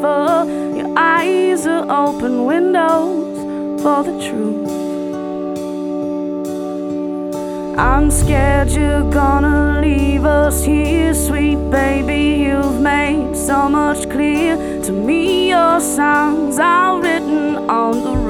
forever. Your eyes are open windows for the truth. I'm scared you're gonna leave us here, sweet baby. You've made so much clear to me. Your songs are written on the